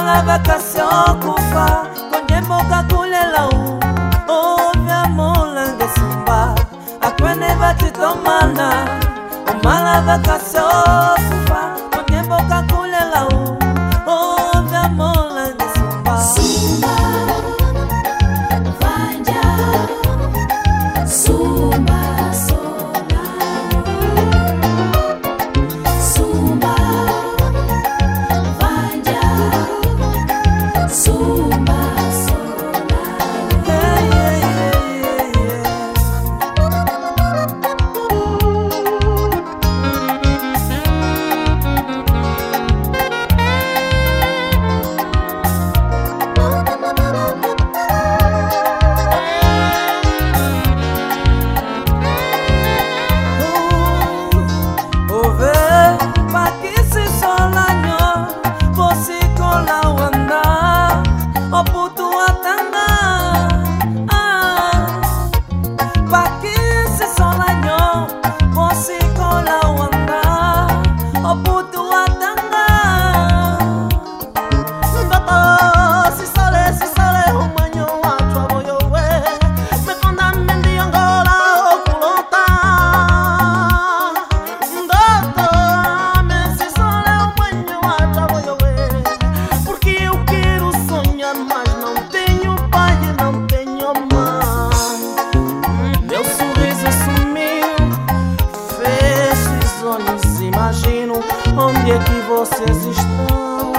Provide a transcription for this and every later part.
mala vacación kufa konye moka kulela ovya mola ngesumba akwene vatitomana mala vacación kufa konye moka kulela ovya mola ngesumba Sumba vanja Sumba sola Sumba vanja Sumba sola Imagino onde é que vocês estão.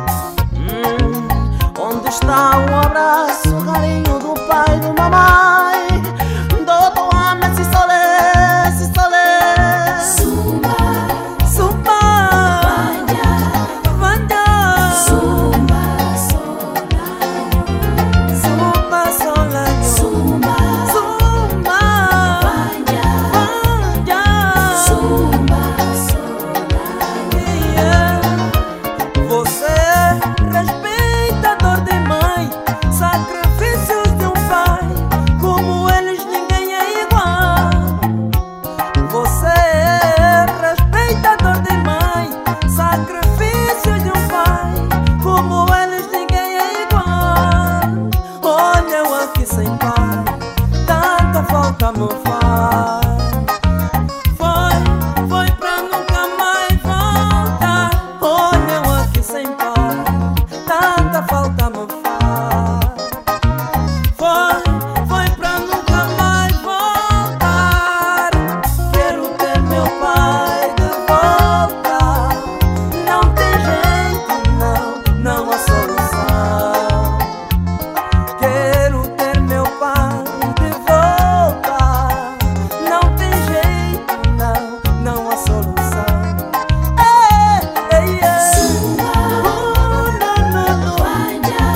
Onde está o abraço, o carinho do pai e da mamãe? Doutor ama se solé, se solé. Sumba Sumba vanja vanja Sumba sola Sumba sola Sumba Sumba vanja vanja Sumba Você respeita a dor de mãe, sacrifícios de um pai, como eles ninguém é igual. Você respeita a dor de mãe, sacrifícios de um pai, como eles ninguém é igual. Olha eu aqui sem pai, tanta falta me faz. Foi pra nunca mais voltar. Olha eu aqui sem pai, tanta falta me faz. Foi pra nunca mais voltar. Quero ter meu pai de volta. Não tem jeito, não há solução. Quero ter meu pai de volta. Não tem jeito, não há solução. Sumba vanja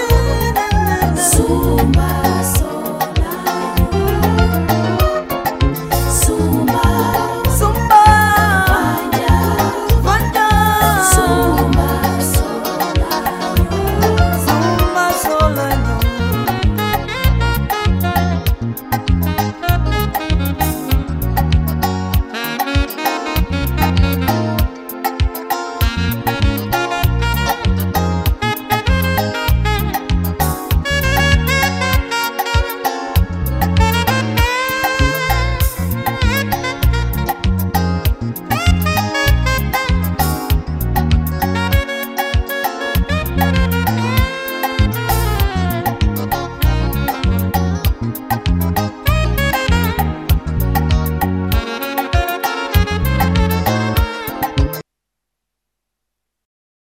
Sumba sola Sumba Sumba vanja vanja Sumba sola Sumba sola